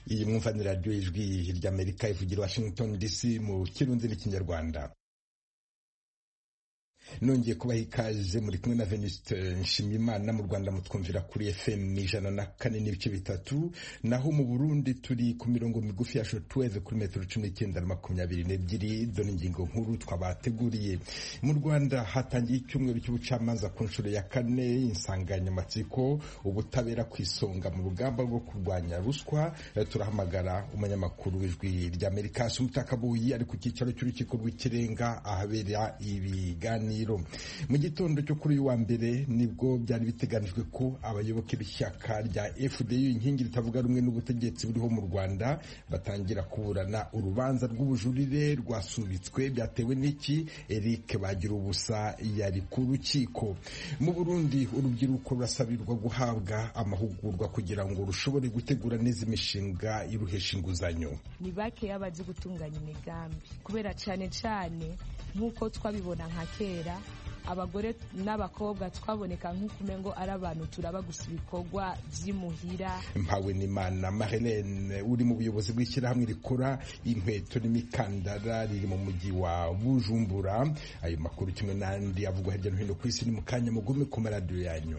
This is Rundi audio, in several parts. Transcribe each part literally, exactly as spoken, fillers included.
iyi mwumva ni radiyo ijwi ry'Amerika ivugira Washington D C mu kirundi n'ikinyarwanda. Nongeye kubaha ikaze muri kumwe na Venuste Nshimiyimana. Mu Rwanda mutwumvira kuri F M ijana na kane n'ibice bitatu, naho mu Burundi turi ku mirongo migufi ya shortwave kuri metero cumi n'icyenda na makumyabiri n'ebyiri. Dore ingingo nkuru twabateguriye. Mu Rwanda hatangiye icyumweru cy'ubucamanza ku nshuro ya kane, insanganyamatsiko ubutabera ku isonga mu rugamba rwo kurwanya ruswa. Turahamagara umunyamakuru w'ijwi ry'Amerika Sumutakabuyi ari ku cyicaro cy'urukiko rw'ikirenga ahabera ibiganiro. Mu gitondo cyo kuri uyu wa mbere nibwo byari biteganijwe ko abayoboke b'ishyaka rya F D U inkingi ritavuga rumwe n'ubutegetsi buriho mu Rwanda batangira kuburana urubanza rw'ubujurire rwasubitswe. Byatewe n'iki? Eric Bagirubusa yari ku rukiko. Mu Burundi urubyiruko rurasabirwa guhabwa amahugurwa kugira ngo rushobore gutegura neza imishinga iruhesha inguzanyo. Ni bake yabazi gutunganya imigambi kubera cyane cyane nk'uko twabibona nka kera abagore n'abakobwa twaboneka nk'ukumengo ari abantu turaba gusa ibikorwa by'imuhira. Mpawe n'Imana Marlene uri mu buyobozi bw'ishyirahamwe rikora inkweto n'imikandara riri mu mujyi wa Bujumbura. Ayo makuru kimwe n'andi avugwa hirya no hino ku isi ni mu kanya mugume ku maradiyo yanyu.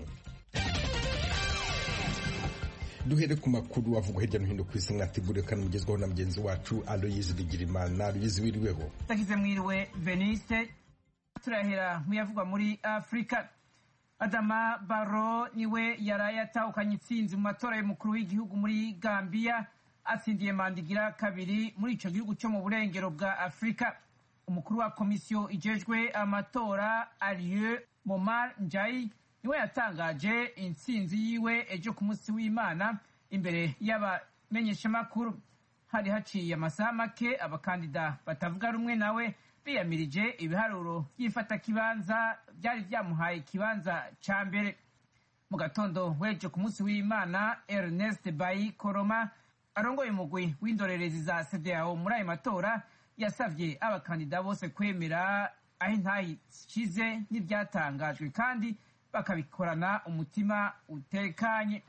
Duhere ku makuru avugwa hirya no hino ku isi mwateguriwe kandi mugezwaho na mugenzi wacu Aloyizi Bigirimana. Aloyizi, wiriweho? Takize mwiriwe Veniste. Turahera muyavugwa muri Afrika. Adama Barrow niwe yaraye atahukanye intsinzi mu matora y'umukuru w'igihugu muri Gambia, atsindiye mandigira kabiri muri ico gihugu cyo mu burengero bwa Afrika. Umukuru wa komisiyo ijejwe amatora Alieu Momar Njai niwe yatangaje intsinzi yiwe ejo ku munsi w'Imana imbere y'abamenyeshamakuru. Hari haciye amasaha make abakandida batavuga rumwe nawe biyamirije ibiharuro by'ifata kibanza byari byamuhaye ikibanza ca mbere. Mu gatondo wejo ku munsi w'Imana, Ernest Bai Koroma arongoye umugwi w'indorerezi za C D A O muri ayo matora yasavye abakandida bose kwemera aho intahi cize n'ibyatangajwe kandi bakabikorana umutima utekanye.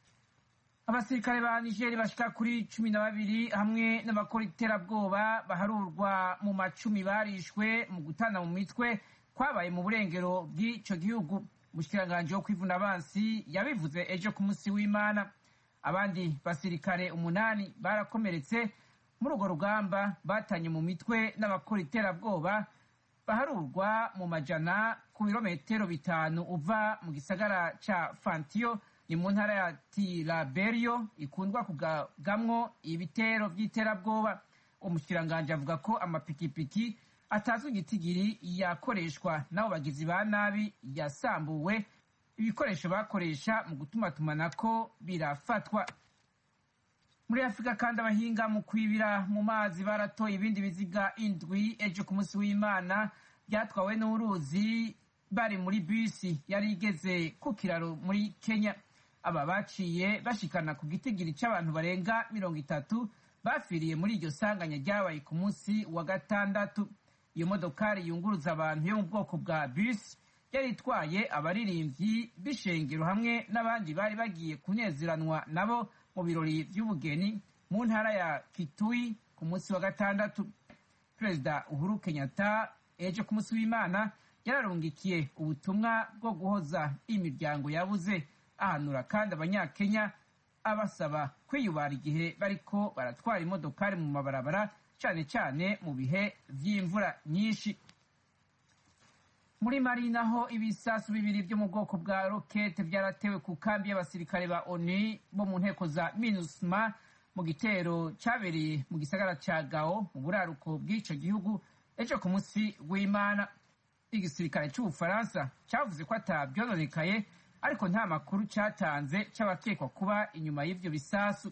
Abasirikare ba Niger bashika kuri cumi na babiri hamwe n'abakora iterabwoba baharurwa mu macumi barishwe mu gutana mu mitwe kwabaye mu burengero bw'ico gihugu. Umushikiranganji wo kwivuna abansi yabivuze ejo ku munsi w'Imana. Abandi basirikare umunani barakomeretse muri urwo rugamba batanye mu mitwe n'abakora iterabwoba baharurwa mu majana ku birometero bitanu uva mu gisagara ca Fantio ni mu ntara ya Tiraberio ikundwa kugamwo ibitero by'iterabwoba. Umushikiranganji avuga ko amapikipiki atazwi igitigiri yakoreshwa n'abo bagizi ba nabi yasambuwe, ibikoresho bakoresha mu gutumatumanako birafatwa. Muri Afrika kandi abahinga mu kwibira mu mazi baratoye ibindi biziga indwi ejo ku munsi w'Imana byatwawe n'uruzi bari muri bisi yari igeze ku kiraro muri Kenya. Aba baciye bashikana ku gitigiri cy'abantu barenga mirongo itatu bafiriye muri iryo sanganya ryabaye ku munsi wa gatandatu. Iyo modokari yunguruza abantu yo mu bwoko bwa bus yari itwaye abaririmbyi b'ishengero hamwe n'abandi bari bagiye kunezeranwa nabo mu birori by'ubugeni mu ntara ya Kitui ku munsi wa gatandatu. Perezida Uhuru Kenyatta ejo ku munsi w'Imana yararungikiye ubutumwa bwo guhoza imiryango yabuze, ahanura kandi abanyakenya abasaba kwiyubara igihe bariko baratwara imodokari mu mabarabara cyane cyane mu bihe vy'imvura nyinshi. Muri Mali naho ibisasu bibiri byo mu bwoko bwa rokete byaratewe ku kambi y'abasirikare ba ONU bo mu nteko za MINUSMA mu gitero cyabereye mu gisagara ca Gao mu buraruko bw'ico gihugu ejo ku munsi w'Imana. Igisirikare c'Ubufaransa cyavuze ko atabyononekaye ariko nta makuru cyatanze cy'abakekwa kuba inyuma y'ivyo bisasu.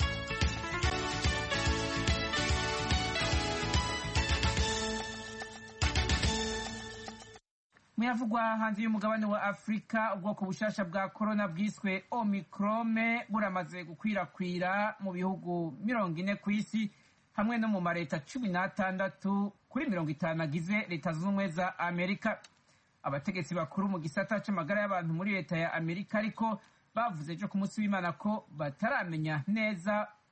Muyavugwa hanze y'umugabane wa Afrika, ubwoko bushasha bwa corona bwiswe Omicron buramaze gukwirakwira mu bihugu mirongo ine ku isi hamwe no mu mareta cumi n'atandatu kuri mirongo itanu agize leta zunze ubumwe za Amerika. Abategetsi bakuru mu gisata c'amagara y'abantu muri leta ya Amerika ariko bavuze ejo ku munsi w'Imana ko bataramenya neza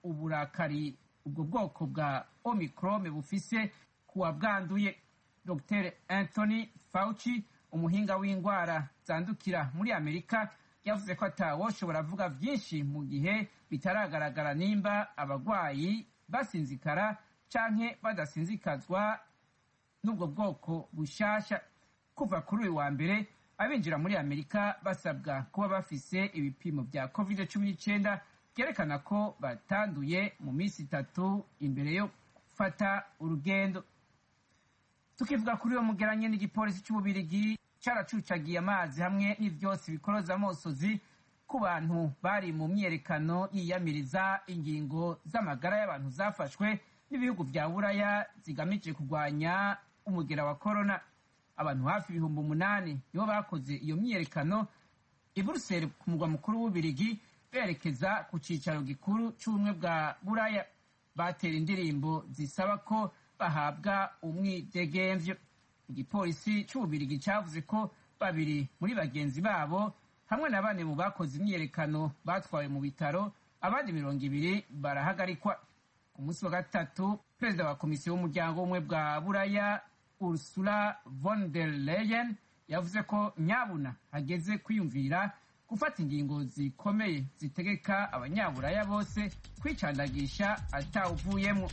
uburakari ubwo bwoko bwa omicron bufise kuwa bwanduye. Dr Anthony Fauci, umuhinga w'indwara zandukira muri Amerika, yavuze ko atawoshobora avuga vyinshi mu gihe bitaragaragara nimba abagwayi basinzikara canke badasinzikazwa n'ubwo bwoko bushasha. Kuva kuri uyu wa mbere, abinjira muri Amerika basabwa kuba bafise ibipimo vya covid cumi n'icenda vyerekana ko batanduye mu minsi itatu imbere yo gufata urugendo. Tukivuga kuri uwo mugeranye, n'igipolisi c'Ububirigi caracucagiye amazi hamwe n'ivyotsi bikoroza amosozi ku bantu bari mu myerekano yiyamiriza ingingo z'amagara y'abantu zafashwe n'ibihugu vya Buraya zigamije kurwanya umugera wa corona. Abantu hafi ibihumbi umunani nibo bakoze iyo myerekano i Bruxelles ku mugwa mukuru w'Ububirigi berekeza ku cicaro gikuru c'ubumwe bwa Buraya. Batera indirimbo zisaba ko bahabwa umwidegemvyo. Igipolisi c'Ububirigi cavuze ko babiri muri bagenzi babo hamwe na bane mu bakoze imyerekano batwawe mu bitaro, abandi mirongo ibiri barahagarikwa. Ku munsi wa gatatu, perezida wa komisiyo w'umuryango w'ubumwe bwa Buraya Ursula von der Leyen yavuze ko nyabuna hageze kwiyumvira gufata ingingo zikomeye zitegeka abanyaburaya bose kwicandagisha atawuvuyemo.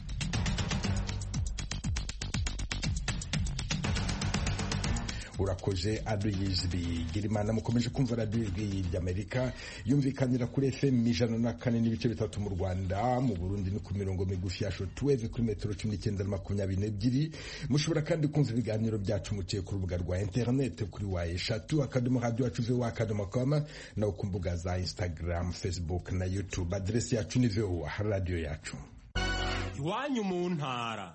urakoze Aloyizi Bigirimana. Mukomeje kumva radiyo ijwi ry'Amerika yumvikanira kuri F M ijana na kane n'ibice bitatu mu Rwanda, mu Burundi ni ku mirongo migufi ya shortwave kuri metero cumi n'icyenda na makumyabiri n'ebyiri. Mushobora kandi kumva ibiganiro byacu muciye ku rubuga rwa internet kuri wa eshatu akadomo radio yacu v o a akadomo com no ku mbuga za Instagram, Facebook na YouTube. Adresi yacu ni v o a radio yacu. Iwanyu mu ntara.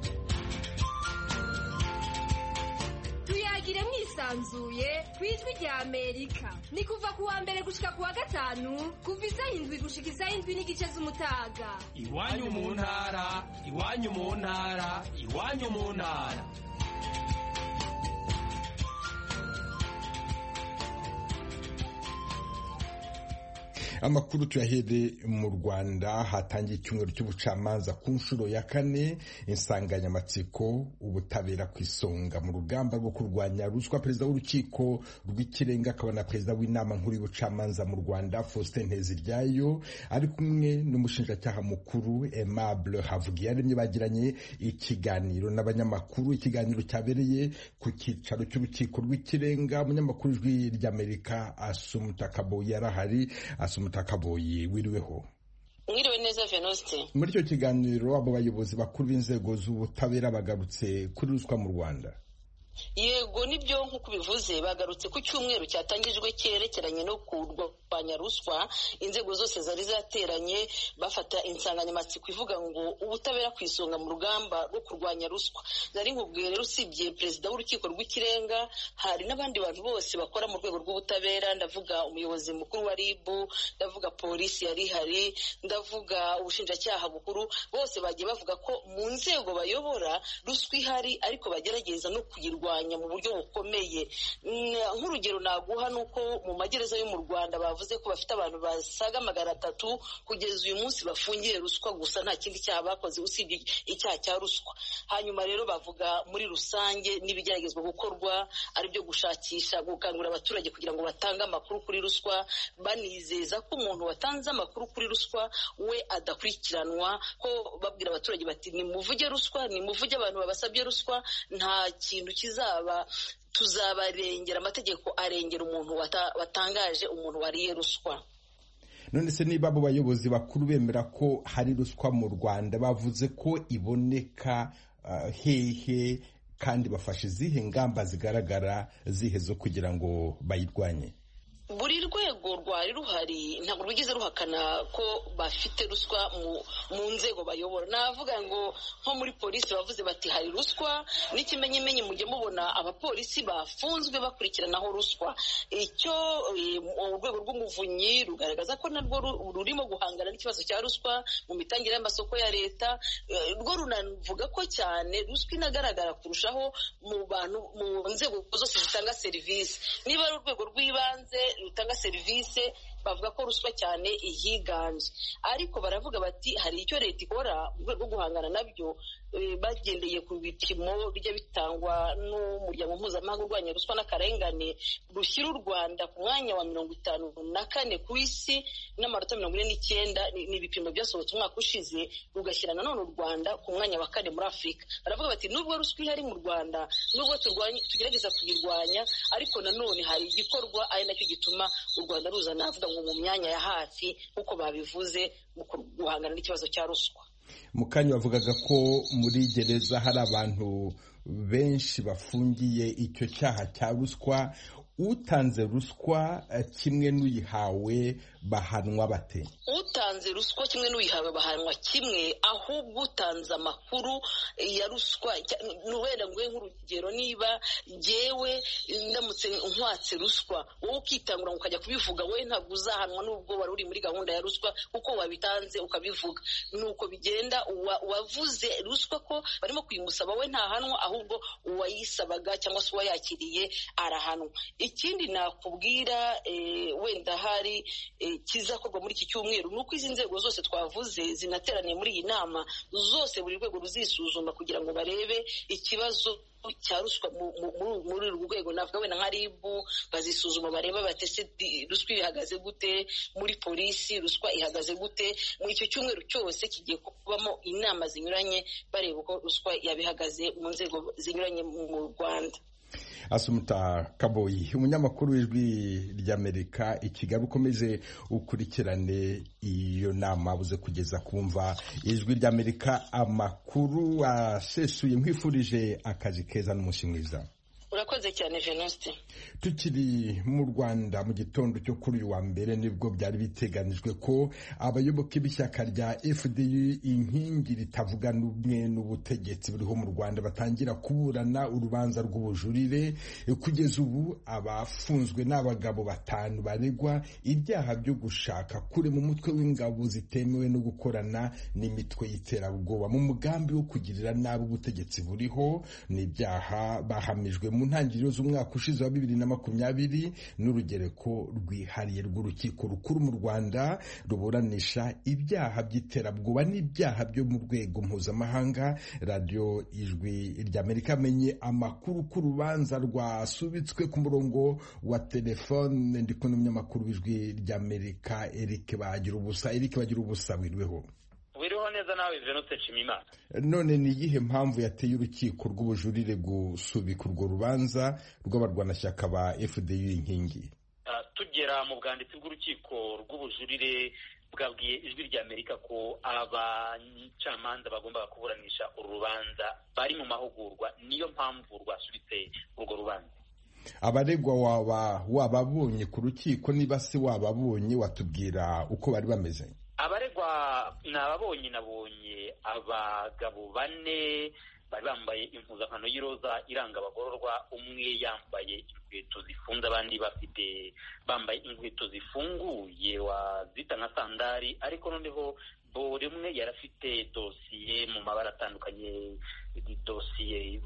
Tuyagire mwisanzuye kwijwi rya Amerika. Ni kuva kuwa mbere gushika kuwa gatanu kuva isaha indwi gushika isaha indwi n'igice z'umutaga. Iwanyu mu ntara, iwanyu mu ntara, iwanyu mu ntara. Amakuru tuyahere mu Rwanda. Hatangiye icyumweru cy'ubucamanza ku nshuro ya kane, insanganyamatsiko ubutabera ku isonga mu rugamba rwo kurwanya ruswa. Perezida w'urukiko rw'ikirenga akaba na perezida w'inama nkuru y'ubucamanza mu Rwanda Faustin Nteziryayo ari kumwe n'umushinjacyaha mukuru Aimable Havugiyaremye bagiranye ikiganiro n'abanyamakuru. Ikiganiro cyabereye ku cyicaro cy'urukiko rw'ikirenga. Umunyamakuru w'ijwi ry'Amerika Asumta Kaboyi yarahari. Asumta Kaboyi, wiriweho? Mwiriwe neza Venuste. Muri icyo kiganiro abo bayobozi bakuru b'inzego z'ubutabera bagarutse kuri ruswa mu Rwanda. Yego nibyo nkuko bivuze, bagarutse ku cyumweru cyatangijwe cyerekeranye no kurwanya ruswa. Inzego zose zari zateranye bafata insanganyamatsiko ivuga ngo ubutabera ku isonga mu rugamba rwo kurwanya ruswa. Nari nkubwiye rero, usibye perezida w'urukiko rw'ikirenga hari n'abandi bantu bose bakora mu rwego rw'ubutabera. Ndavuga umuyobozi mukuru wa R I B, ndavuga polisi yari hari, ndavuga ubushinjacyaha bukuru. Bose bagiye bavuga ko mu nzego bayobora ruswa ihari, ariko bagerageza no kuyirwanya mu buryo bukomeye. Nk'urugero naguha nuko mu magereza yo mu Rwanda bavuze ko bafite abantu basaga magana atatu kugeza uyu munsi bafungiye ruswa gusa, nta kindi cyaha bakoze usibye icyaha cya ruswa. Hanyuma rero bavuga muri rusange n'ibigeragezwa gukorwa ari byo gushakisha, gukangurira abaturage kugira ngo batange amakuru kuri ruswa, banizeza ko umuntu watanze amakuru kuri ruswa we adakurikiranwa, ko babwira abaturage bati nimuvuge ruswa, nimuvuge abantu babasabye ruswa, nta kintu kizaba, tuzabarengera, amategeko arengera umuntu watangaje, umuntu wariye ruswa. None se niba abo bayobozi bakuru bemera ko hari ruswa mu Rwanda, bavuze ko iboneka uh, hehe, kandi bafashe izihe ngamba zigaragara zihe zo kugira ngo bayirwanye? Buri rwego rwari ruhari ntabwo rwigeze ruhakana ko bafite ruswa mu, mu nzego bayobora. Navuga ngo nko muri polisi bavuze bati hari ruswa, n'ikimenyimenyi mujye mubona abapolisi bafunzwe bakurikiranaho ruswa. Icyo urwego rw'umuvunyi rugaragaza ko narwo rurimo guhangana n'ikibazo cya ruswa mu mitangire y'amasoko ya leta. Rwo runavuga ko cyane ruswa inagaragara kurushaho mu bantu mu nzego zose zitanga serivisi. Niba ari urwego rw'ibanze rutanga serivisi, bavuga ko ruswa cyane ihiganje, ariko baravuga bati hari icyo leta ikora mu rwego rwo guhangana nabyo bagendeye ku bipimo bijya bitangwa n'umuryango mpuzamahanga urwanya ruswa n'akarengane rushyira u Rwanda ku mwanya wa mirongo itanu na kane ku isi n'amanota mirongo ine n'icyenda. Ni ibipimo byasohotse umwaka ushize, rugashyira nanone u Rwanda ku mwanya wa kane muri Afurika. Baravuga bati nubwo ruswa ihari mu Rwanda, nubwo tugerageza kuyirwanya, ariko nanone hari igikorwa ari nacyo gituma u Rwanda ruza navuga ngo mu myanya ya hafi nk'uko babivuze mu guhangana n'ikibazo cya ruswa. Mu kanya bavugaga ko muri gereza hari abantu benshi bafungiye icyo cyaha cya ruswa. Utanze ruswa kimwe n'uyihawe bahanwa bate? Utanze ruswa kimwe n'uyihawe bahanwa kimwe, ahubwo utanze amakuru ya ruswa, wenda nguhe nk'urugero, niba jyewe ndamutse nkwatse ruswa wowe ukitangura ukajya kubivuga, wowe ntabwo uzahanwa n'ubwo wari uri muri gahunda ya ruswa kuko wabitanze ukabivuga. Nuko bigenda, uwavuze ruswa ko barimo kuyimusaba we ntahanwa, ahubwo uwayisabaga cyangwa se uwayakiriye arahanwa. Ikindi nakubwira wenda hari kizakorwa muri iki cyumweru ni uko izi nzego zose twavuze zinateraniye muri iyi nama, zose buri rwego ruzisuzuma kugira ngo barebe ikibazo cya ruswa muri uru rwego. Navuga wenda nka R I B bazisuzuma bareba batese ruswa ihagaze gute, muri polisi ruswa ihagaze gute. Muri icyo cyumweru cyose kigiye kubamo inama zinyuranye bareba uko ruswa yabihagaze mu nzego zinyuranye mu Rwanda. Asumuta Kaboyi, umunyamakuru w'Ijwi ry'Amerika i Kigali, ukomeze ukurikirane iyo nama buze kugeza kumva Ijwi ry'Amerika amakuru asesuye. Nkwifurije akazi keza n'umunsi mwiza. Urakoze cyane Venuste. Tukiri mu Rwanda, mu gitondo cyo kuri uyu wa mbere nibwo byari biteganijwe ko abayoboke b'ishyaka rya F D U inkingi ritavuga n'umwe n'ubutegetsi buriho mu Rwanda batangira kuburana urubanza rw'ubujurire. Kugeza ubu abafunzwe n'abagabo batanu baregwa ibyaha byo gushaka kure mu mutwe w'ingabo zitemewe no gukorana n'imitwe y'iterabwoba mu mugambi wo kugirira nabi ubutegetsi buriho. Ni ibyaha bahamijwe mu ntangiriro z'umwaka ushize wa bibiri na makumyabiri n'urugereko rwihariye rw'urukiko rukuru mu Rwanda ruburanisha ibyaha by'iterabwoba n'ibyaha byo mu rwego mpuzamahanga. Radio Ijwi ry'Amerika amenye amakuru ku rubanza rwasubitswe ku murongo wa telefone. Ndi kumwe n'umunyamakuru w'Ijwi ry'Amerika Eric Bagira ubusa. Eric Bagira ubusa, wiriweho? Wiriho neza nawe Venuste Nshimiyimana. None ni iyihe mpamvu yateye urukiko rw'ubujurire gusubika urwo rubanza rw'abarwanashyaka ba F D U inkingi? Uh, tugera mu bwanditsi bw'urukiko rw'ubujurire bwabwiye Ijwi ry'Amerika ko abacamanza bagomba kuburanisha uru rubanza bari mu mahugurwa, niyo mpamvu rwasubitse urwo rubanza. Abaregwa waba wababonye ku rukiko? Niba se wababonye watubwira uko bari bameze? Abaregwa nababonye, nabonye abagabo bane bari bambaye impuzankano y'iroza iranga abagororwa. Umwe yambaye inkweto zifunze, abandi bafite bambaye inkweto zifunguye wazita nka sandari, ariko noneho buri umwe yarafite dosiye mu mabara atandukanye. Dosiye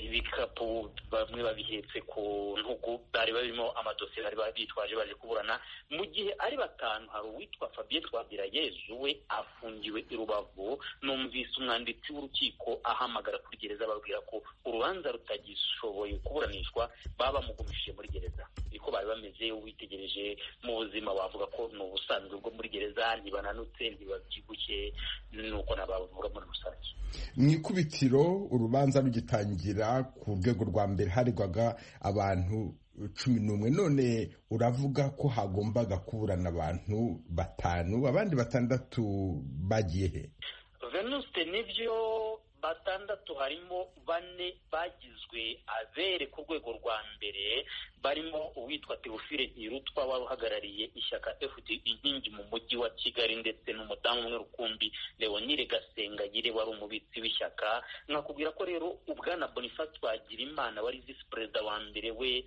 ibikapu bamwe babihetse ku ntugu, bari barimo amadosiye bari bitwaje baje kuburana. Mu gihe ari batanu, hari uwitwa Fabien Twagirayezu we afungiwe i Rubavu. Numvise umwanditsi w'urukiko ahamagara kuri gereza babwira ko urubanza rutagishoboye kuburanishwa baba bamugumishije muri gereza. Niko bari bameze. Witegereje mu buzima wavuga ko ni ubusanzwe bwo muri gereza, ntibananutse ntibabyibushye, nuko nabavuga muri rusange. Mu ikubitiro urubanza rugitangira ku rwego rwa mbere haregwaga abantu cumi n'umwe. None uravuga ko hagombaga kuburana abantu batanu, abandi batandatu bagiye he? Venuste, nibyo batandatu harimo bane bagizwe abere ku rwego rwa mbere, barimo uwitwa Theophile Ntirutwa wari uhagarariye ishyaka F D U inkingi mu mujyi wa Kigali, ndetse n'umudamu umwe rukumbi Leonire Gasengayire wari umubitsi w'ishyaka. Nkakubwira ko rero ubwana Boniface Twagirimana wari visi perezida wa mbere we,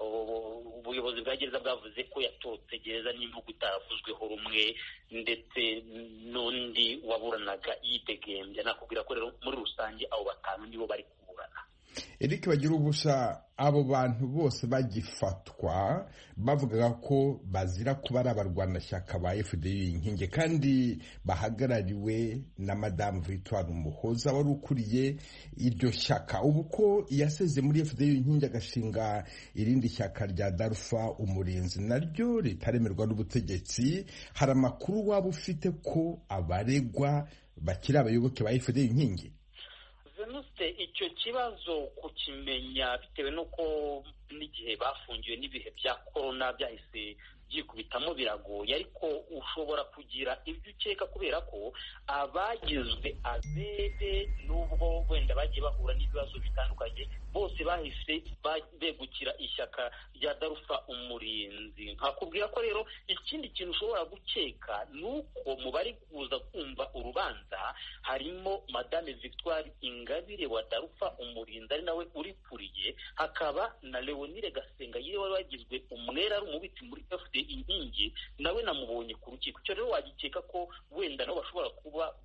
ubuyobozi bwa gereza bwavuze ko yatorotse gereza n'imvugo itavuzweho rumwe, ndetse n'undi waburanaga yidegembya. Nakubwira ko rero muri rusange abo batanu nibo bari kuburana. Eric bagira ubusa, abo bantu bose bagifatwa bavugaga ko bazira kuba ari abarwanashyaka ba F D U inkingi kandi bahagarariwe na Madame Victoire Umuhoza wari ukuriye iryo shyaka. Ubu ko yaseze muri F D U inkingi agashinga irindi shyaka rya Darufa Umurinzi naryo ritaremerwa n'ubutegetsi, hari amakuru waba ufite ko abaregwa bakiri abayoboke ba F D U inkingi? Venuste, icyo kibazo kukimenya bitewe n'uko n'igihe bafungiwe n'ibihe bya korona byahise byikubitamo biragoye, ariko ushobora kugira ibyo ukeka kubera ko abagizwe abere n'ubwo wenda bagiye bahura n'ibibazo bitandukanye bose bahise begukira ishyaka rya Darufa Umurinzi. Nkakubwira ko rero ikindi kintu ushobora gukeka ni uko mu bari kuza kumva urubanza harimo Madame Victoire Ingabire wa Darufa Umurinzi ari nawe urikuriye, hakaba na Leonire Gasenga yiwe wari wagizwe umwera ari umubitsi muri F D inkingi, nawe namubonye ku rukiko. Icyo rero wagikeka ko wenda nabo bashobora kuba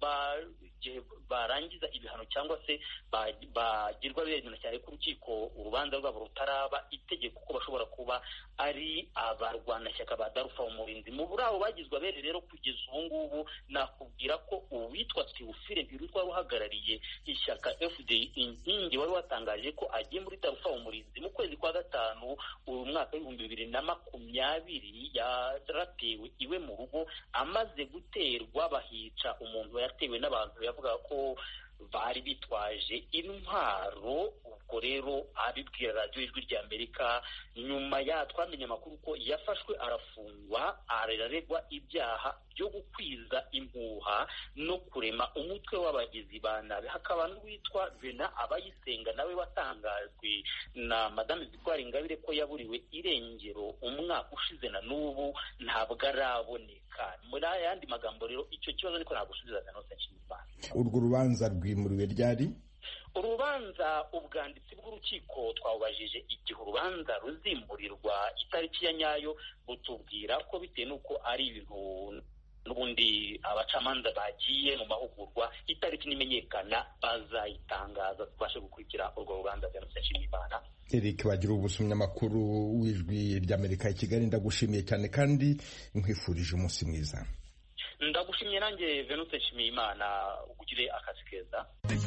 barangiza ibihano cyangwa se bagirwa bemera cyane ku rukiko urubanza rwabo rutaraba itegeko ko bashobora kuba ari abarwanashyaka ba Darufa Umurinzi. Mu buri abo bagizwe abere rero kugeza ubu ngubu nakubwira ko uwitwa Theophile Ntirutwa uhagarariye ishyaka F D inkingi wari watangaje ko agiye muri Darufa Umurinzi mu kwezi kwa gatanu uyu mwaka w'ibihumbi bibiri na makumyabiri. Yaratewe iwe mu rugo, amaze guterwa bahica umuntu yatewe n'abantu yavuga ko bari bitwaje intwaro. Ubwo rero abibwira radiyo Ijwi rya Amerika, nyuma ya twamenye amakuru ko yafashwe arafungwa, araregwa ibyaha byo gukwiza impuha no kurema umutwe w'abagizi ba nabi. Hakaba n'uwitwa Vena Abayisenga nawe watangajwe na Madame Victoire Ingabire ko yaburiwe irengero umwaka ushize na n'ubu ntabwo araboneka. Muri ayandi magambo rero icyo kibazo niko nagusubizaga nose nshimira. Urwo rubanza rwimuriwe ryari? Urubanza ubwanditsi bw'urukiko twabajije igihe urubanza ruzimurirwa itariki ya nyayo, butubwira ko bitewe n'uko ari ibintu n'ubundi abacamanza bagiye mu mahugurwa, itariki nimenyekana bazayitangaza tubashe gukurikira urwo rubanza bya Nshimiyimana. Eric bagira ubusumya makuru w'Ijwi ry'Amerika i Kigali, ndagushimiye cyane kandi nkwifurije umunsi mwiza. Ndagushimiye nanjye Venuste Nshimiyimana, ugire akazi keza.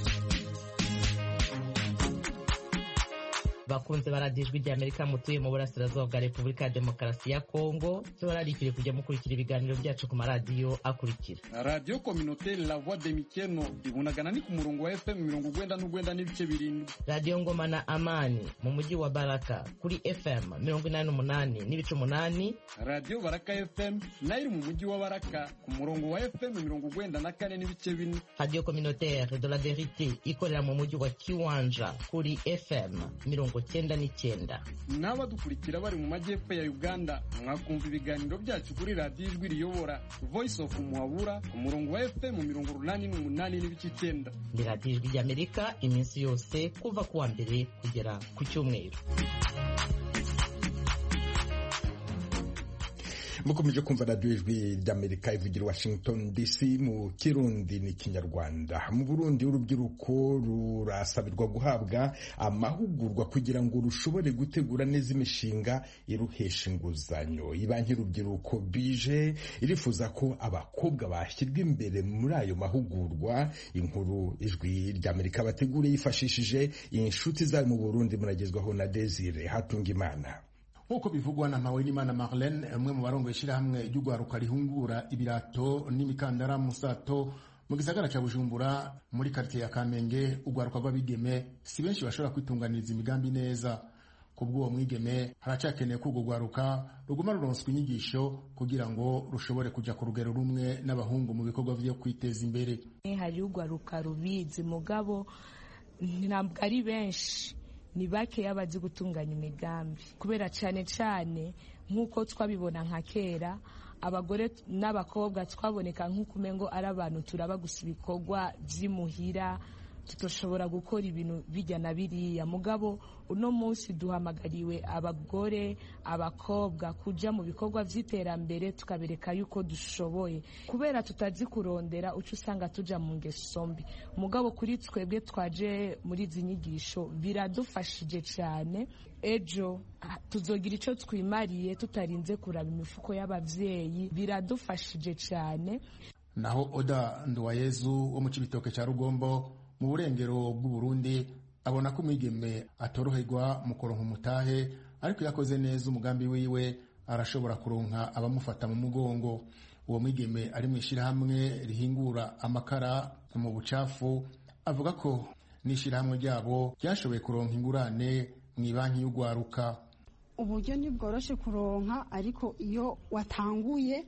Bakunze baradiyo Ijwi ry'Amerika mutuye mu burasirazuba bwa Repubulika ya Demokarasi ya Kongo, bararikire kujya mukurikira ibiganiro byacu ku maradiyo akurikira: Radio Communautaire La Voix de Mikeno ibunagana ni ku murongo wa F M mirongo ugwenda n'ugwenda n'ibice birindwi. Radio Ngoma na Amani mu mujyi wa Baraka kuri F M mirongo inani n'umunani n'ibice umunani. Radio Baraka F M nayo mu mujyi wa Baraka ku murongo wa F M mirongo ugwenda na kane n'ibice bine. Radio Communautaire de la Vérité ikorera mu mujyi wa Kiwanja kuri F M mirongo cyenda n'icyenda. N'abadukurikira bari mu majyepfo ya Uganda mwakumva ibiganiro byacu kuri Radio Ijwi riyobora Voice of Muhabura ku murongo wa F M mirongo urunani n'umunani n'ibice icyenda. Ni Radio Ijwi ry'Amerika iminsi yose kuva kuwa mbere kugera ku cyumweru. Mukomeje kumva radiyo Ijwi ry'Amerika ivugira Washington D C mu Kirundi n'Ikinyarwanda. Mu Burundi urubyiruko rurasabirwa guhabwa amahugurwa kugira ngo rushobore gutegura neza imishinga iruhesha inguzanyo. Ibanki y'urubyiruko bije irifuza ko abakobwa bashyirwa imbere muri ayo mahugurwa. Inkuru Ijwi ry'Amerika bategure yifashishije inshuti zayo mu Burundi, muragezwaho na Desire Hatungimana. Uko bivugwa na Mpawenimana Marlene, umwe mu barongo ishirahamwe ry'ugwaruka rihungura ibirato n'imikandara musato mu gisagara ca Bujumbura muri quartier ya Kamenge, ugwaruka rw'abigeme si benshi bashobora kwitunganiriza imigambi neza. Kubw'uwo mwigeme haracakeneye ko ugwaruka ruguma ruronswa inyigisho kugira ngo rushobore kuja ku rugero rumwe n'abahungu mu bikorwa vyo kwiteza imbere. Hari ugwaruka rubizi mugabo ntabwo ari benshi, ni bake yabazi gutunganya imigambi, kubera cyane cyane nk'uko twabibona nka kera abagore n'abakobwa twaboneka nk'uko umengo ari abantu turaba gusa ibikorwa by'imuhira tutoshobora gukora ibintu bijya na biriya. Mugabo uno munsi duhamagariwe abagore abakobwa kuja mu bikorwa vy'iterambere tukabereka yuko dushoboye, kubera tutazi kurondera uco usanga tuja mu ngeso mbi. Mugabo kuri twebwe twaje muri izi nyigisho biradufashije cyane, ejo tuzogira ico twimariye tutarinze kuraba imifuko y'abavyeyi, biradufashije cyane. Naho Oda Nduwayezu wo mu Cibitoke ca Rugombo mu burengero bw'u Burundi abona ko umwigeme atoroherwa mu kuronka umutahe, ariko yakoze neza umugambi wiwe arashobora kuronka abamufata mu mugongo. Uwo mwigeme ari mu ishirahamwe rihingura amakara mu bucafu avuga ko n'ishirahamwe ryabo ryashoboye kuronka ingurane mu banki y'ugwaruka. Uburyo ntibworoshe kuronka, ariko iyo watanguye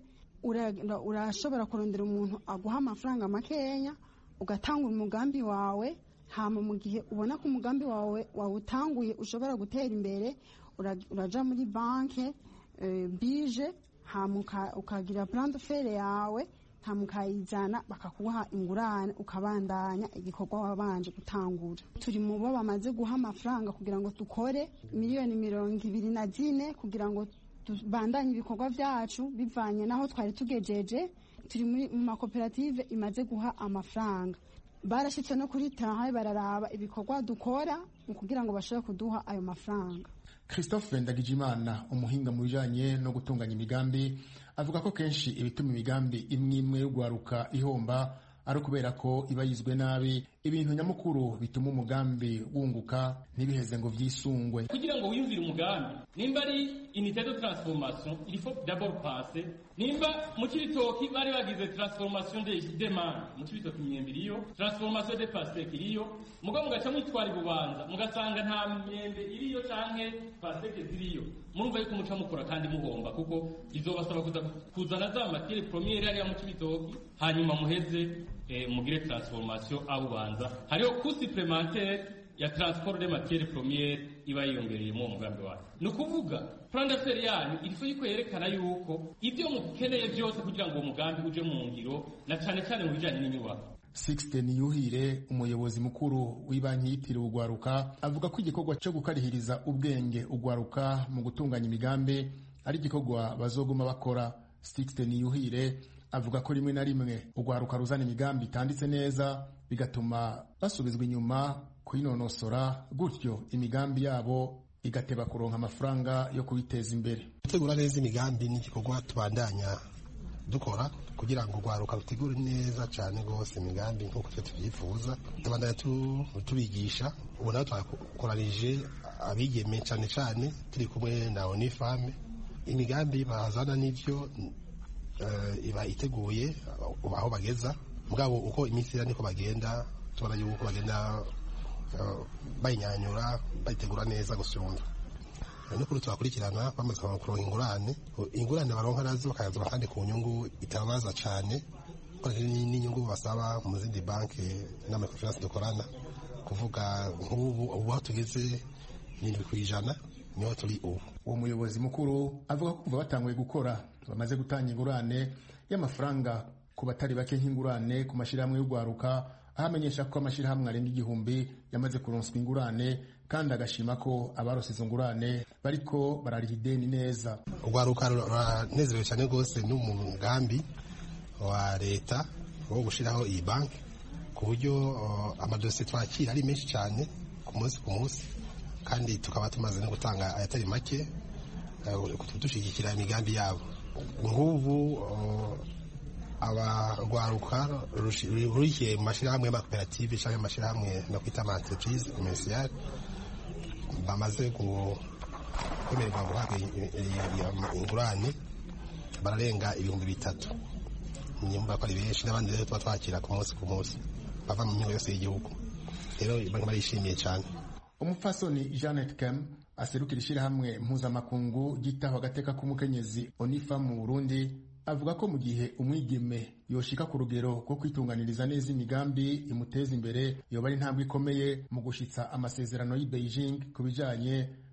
urashobora kurondera umuntu aguha amafaranga makenya ugatanga umugambi wawe, hama mu gihe ubona ko umugambi wawe wawutanguye ushobora gutera imbere uraja muri banke e, bije hama ukagira plan de faire yawe, hama ukayizana bakakuha ingurane ukabandanya igikorwa wabanje gutangura. Turi mu bo bamaze guha amafaranga kugira ngo dukore miliyoni mirongo ibiri na zine kugira ngo tubandanye ibikorwa vyacu bivanye naho twari tugejeje. Turi mu makoperative imaze guha amafaranga, barashitse no kuri tahaye bararaba ibikorwa dukora kugira ngo bashobore kuduha ayo mafaranga. Christophe Ndagijimana umuhinga mu bijanye no gutunganya imigambi avuga ko kenshi ibituma imigambi imwe imwe yo gwaruka ihomba ari kubera ko iba yizwe nabi. Ibintu nyamukuru bituma umugambi wunguka ntibiheze ngo vyisungwe. Kugira ngo wiyumvire umugambi, nimba ari unité de transformation, il faut d'abord penser. Nimba mu Cibitoki bari bagize transformation des demandes, mu Cibitoki imyembe iriyo, transformation des pastèques iriyo, mugabo mugaca mwitwara Bubanza mugasanga nta myembe iriyo canke pastèques ziriyo, murumva yuko muca mukora kandi muhomba, kuko izobasaba kuzana za matière première ari mu Cibitoki, hanyuma muheze eh, mugire transformation abo Bubanza. Hariho coût supplémentaire ya transport de matières premières iba yiyongereye mu mugambi wacu. Ni ukuvuga plan d'affaires yanyu ilifo yuko yerekana yuko ibyo mukeneye byose kugira ngo umugambi uje mu ngiro, na cyane cyane mu bijanye n'inyubako. Sixte Niyuhire umuyobozi mukuru w'ibanki yitiriwe ugwaruka avuga ko igikorwa cyo gukarihiriza ubwenge ugwaruka mu gutunganya imigambi ari igikorwa bazoguma bakora. Sixte Niyuhire avuga ko rimwe na rimwe ugwaruka ruzana imigambi itanditse neza bigatuma basubizwa inyuma kuyinonosora, gutyo imigambi yabo igateba kuronka amafaranga yo kubiteza imbere. Gutegura neza imigambi ni igikorwa tubandanya dukora kugira ngo ugwaruka rutegure neza cyane rwose imigambi nk'uko twe tubyifuza. Tubandanya tubigisha, ubu naho twakoranije abigeme cyane cyane turi kumwe na Onifame. Imigambi bazana n'ivyo uh, iba iteguye aho bageza, mugabo uko iminsi niko bagenda tubona yuko bagenda uh, bayinyanyura bayitegura neza gusumba. No kuri twakurikirana bamaze kuronka ingurane, ingurane baronka nazo bakayaza kandi ku nyungu itabaza cyane, n'inyungu basaba mu zindi banki n'amakonferensi dukorana, kuvuga nk'ubu ubu aho tugeze ni kwijana niho turi ubu. Uwo muyobozi mukuru avuga ko kuva batanguye gukora bamaze gutanga ingurane y'amafaranga ku batari bake nk'ingurane ku mashirahamwe y'ugwaruka, ahamenyesha ko amashirahamwe arenga igihumbi yamaze kuronswa ingurane, kandi agashima ko abarose izo ngurane bariko barariha ideni neza. Ugwaruka ruranezerewe cyane rwose n'umugambi wa leta wo gushiraho iyi banki, ku buryo uh, amadosiye twakira ari menshi cyane ku munsi ku munsi, kandi tukaba tumaze no gutanga ayatari make uh, dushigikira imigambi yabo. Nk'ubu uh, abagwaruka rurikiye mu mashirahamwe y'amakoperative cyangwa amashirahamwe no kwita ama entreprise commerciale bamaze kwemererwa guhabwa ingurane bararenga ibihumbi bitatu. Nyumva ko ari benshi, n'abandi rero tuba twakira ku munsi ku munsi bava mu mihingo yose y'igihugu, rero banki barishimiye cyane. Umupfasoni Janet Kem aserukira ishirahamwe mpuzamakungu gitaho agateka k'umukenyezi Onifa mu Burundi avuga ko mu gihe umwigeme yoshika ku rugero ko kwitunganiriza neza imigambi imuteza imbere yoba ari intambwe ikomeye mu gushitsa amasezerano y'i Beijing ku bijanye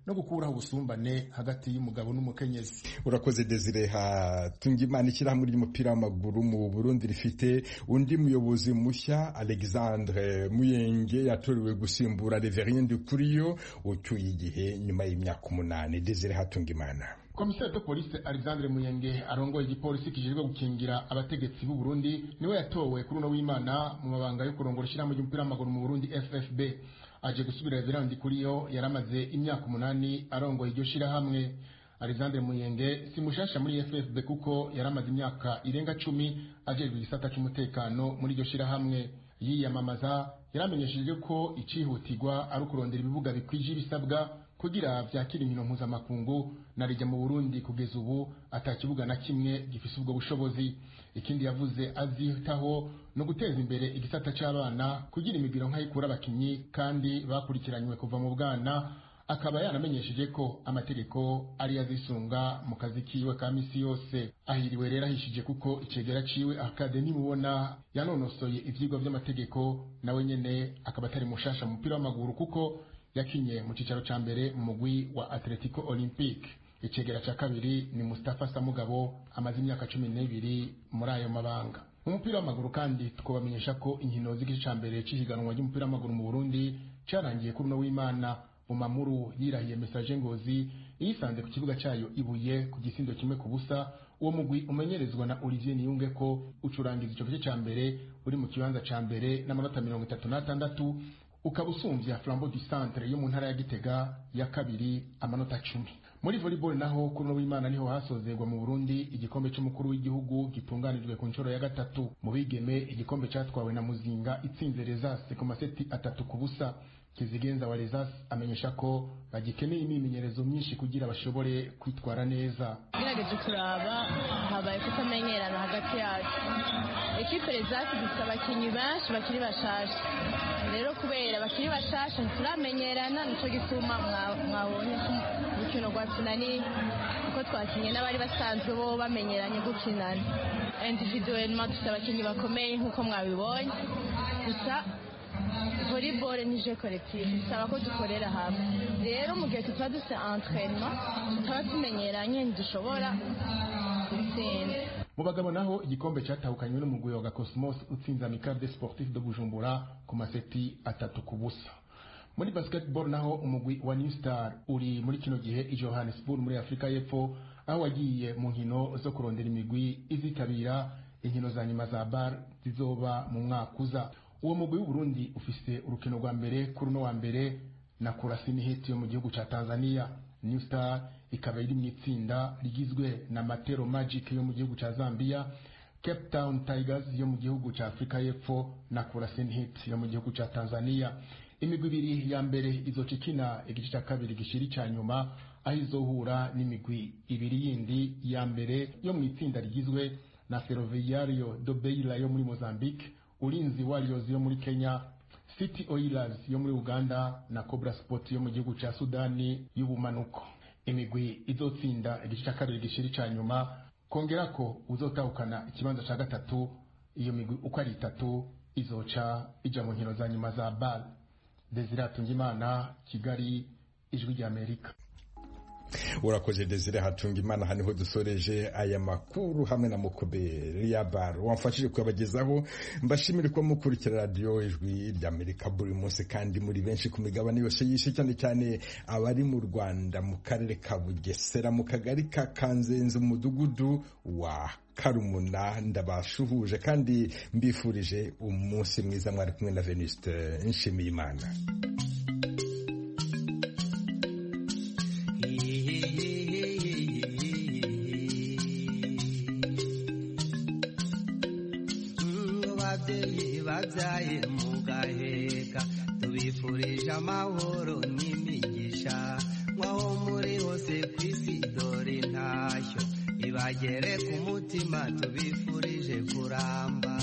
no gukuraho ubusumbane hagati y'umugabo n'umukenyezi. Urakoze Desire Hatungimana. Ishyirahamwe ry'umupira w'amaguru mu Burundi rifite undi muyobozi mushya, Alexandre Muyenge, yatorewe gusimbura Reverien Ndikuriyo ucyuye igihe nyuma y'imyaka umunani. Desire Hatungimana. Komiseri de Police Alexandre Muyenge arongoye igipolisi kijejwe gukingira abategetsi b'u Burundi niwe yatowe kuri uno w'Imana mu mabanga yo kurongora ishyirahamwe ry'umupira w'amaguru mu Burundi F F B. Aje gusubira Reverien Ndikuriyo yaramaze imyaka umunani arongoye iryo shyirahamwe. Alexandre Muyenge si mushasha muri F F B kuko yaramaze imyaka irenga cumi ajejwe igisata cy'umutekano muri iryo shyirahamwe. Yiyamamaza yaramenyesheje ko icihutirwa ari ukurondera ibibuga bikwije ibisabwa kugira vyakira inkino mpuzamakungu na rijya mu Burundi kugeza ubu atakibuga na kimwe gifise ubwo bushobozi. Ikindi yavuze azitaho no guteza imbere igisata c'abana kugira imigiro nk'ayikura abakinyi kandi bakurikiranywe kuva mu bwana. Akaba yanamenyesheje ko amategeko ari yazisunga mu kazi kiwe ka misi yose. Ahiriwe rero ahishije kuko icegera ciwe Academy mubona yanonosoye ivyigwa vy'amategeko, nawe nyene akaba atari mushasha mu mupira w'amaguru kuko yakinye mu cicaro ca mbere mu mugwi wa Atletico Olympique. Icegera ca kabiri ni Mustafa Samugabo amaze imyaka cumi n'ibiri muri ayo mabanga. Mu mupira w'amaguru kandi tukobamenyesha ko inkino z'igice ca mbere c'ihiganwa ry'umupira w'amaguru mu Burundi carangiye kuri no w'Imana. Umamuru yirahiye Message Ngozi yisanze ku kibuga cyayo Ibuye ku gisindo kimwe ku busa. Uwo mugwi umenyerezwa na Olivier Niyunge ko ucurangiza ico gice ca mbere uri mu kibanza ca mbere n'amanota mirongo itatu n'atandatu, ukaba usumvya Flambeau du Centre yo mu ntara ya Gitega ya kabiri amanota cumi. Muri volleyball naho kuri no w'Imana niho hasozerwa mu Burundi igikombe cy'umukuru w'igihugu gitunganijwe ku nshuro ya gatatu. Mu bigeme igikombe cyatwawe na Muzinga itsinze Rezase ku maseti atatu ku busa. Kizigenza wa Rezas amenyesha ko bagikeneye imimenyerezo myinshi kugira bashobore kwitwara neza. Gerageje kuraba habaye kutamenyerana hagati yacu. Ekipe Rezas ifite abakinyi benshi bakiri bashasha. Rero kubera bakiri bashasha turamenyerana nico gituma mwabonye umukino gwa finali uko twakinye n'abari basanzwe bo bamenyeranye gukinana. Individuellement dufite abakinyi bakomeye nkuko mwabibonye. Gusa volleyball ni jeu collectif, bisaba ko dukorera hamwe. Rero mu gihe tutaba dufite entraînement tutaba tumenyeranye ntidushobora gutsinda. Mu bagabo naho igikombe cyatahukanywe n'umugwi wa Cosmos utsinze Amical des Sportifs de Bujumbura ku maseti atatu ku busa. Muri basketball naho umugwi wa New Star uri muri kino gihe i Johannesburg muri Afrika y'Epfo, aho wagiye mu nkino zo kurondera imigwi izitabira inkino za nyuma za bar zizoba mu mwaka uza. Uwo mugwi w'u Burundi ufise urukino rwa mbere kuri no wa mbere na Kurasini Hit yo mu gihugu ca Tanzania. New Star ikaba iri mu itsinda rigizwe na Matero Magic yo mu gihugu ca Zambia, Cape Town Tigers yo mu gihugu ca Afrika y'Epfo na Kurasini Hit yo mu gihugu ca Tanzania. Imigwi ibiri ya mbere izocikina igice ca kabiri gishiri ca nyuma, aho izohura n'imigwi ibiri yindi ya mbere yo mu itsinda rigizwe na Ferroviario do Beira yo muri Mozambique, Ulinzi Warriors yo muri Kenya, City Oilers yo muri Uganda na Cobra Sport yo mu gihugu ca Sudani y'ubumanuko. Imigwi izotsinda igice ca kabiri gishiri ca nyuma kongera ko uzotahukana ikibanza ca gatatu. Iyo migwi uko ari itatu izoca ija mu nkino za nyuma za B A L. Desire Hatungimana, Kigali, Ijwi rya Amerika. Urakoze Desire Hatungimana. Haniho dusoreje aya makuru hamwe na Mukobe Riabar wamfashije kubagezaho. Mbashimire ko mukurikira radio Ijwi rya Amerika buri munsi kandi muri benshi ku migabane yose yishe, cyane cyane abari mu Rwanda mu karere ka Bugesera mu kagari ka Kanzenze mu mudugudu wa Karumuna. Ndabashuhuje kandi mbifurije umunsi mwiza. Mwari kumwe na Venuste Nshimiyimana. Babyaye mugaheka tubifurije amahoro n'imigisha, mwaho muri hose kw'isi dore ntashyo ibagere ku mutima, tubifurije kuramba.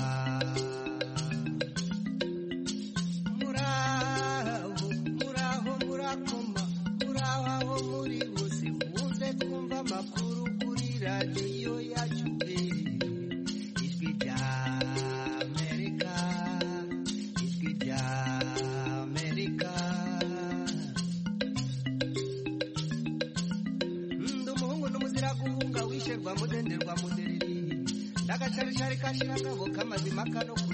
Muraho muraho murakoma, muraho aho muri hose muze kumva amakuru kuri radiyo yacu Ijwi rya musherwa mudenderwa mudereri ndagacaricari kashirangabo kamazima kano